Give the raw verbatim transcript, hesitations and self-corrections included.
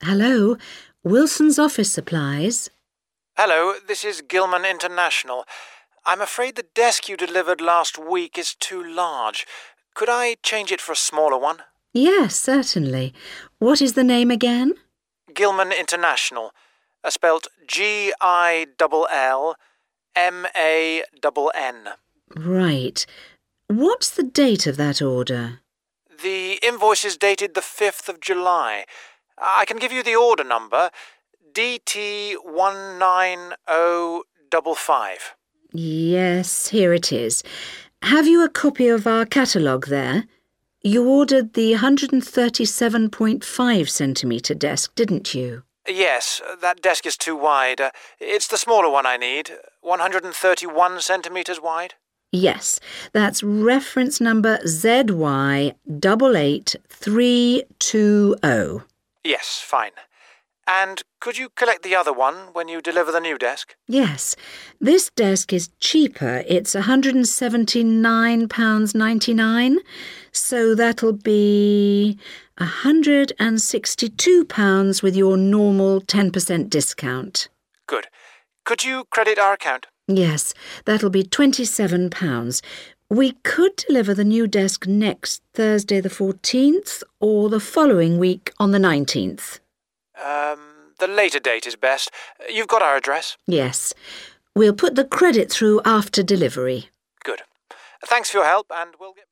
Hello, Wilson's Office Supplies. Hello, this is Gilman International. I'm afraid the desk you delivered last week is too large. Could I change it for a smaller one? Yes, certainly. What is the name again? Gilman International, uh, spelt G I L L M A N N. Right. What's the date of that order? The invoice is dated the fifth of July. I can give you the order number, D T one nine zero five five. Yes, here it is. Have you a copy of our catalogue there? You ordered the one hundred thirty-seven point five centimetre desk, didn't you? Yes, that desk is too wide. Uh, it's the smaller one I need, one hundred thirty-one centimetres wide. Yes, that's reference number Z Y eight eight three two zero. Yes, fine. And could you collect the other one when you deliver the new desk? Yes, this desk is cheaper. It's one hundred seventy-nine pounds ninety-nine, so that'll be one hundred sixty-two pounds with your normal ten percent discount. Good. Could you credit our account? Yes, that'll be twenty-seven pounds. We could deliver the new desk next Thursday the fourteenth or the following week on the nineteenth. Um, the later date is best. You've got our address? Yes. We'll put the credit through after delivery. Good. Thanks for your help, and we'll get...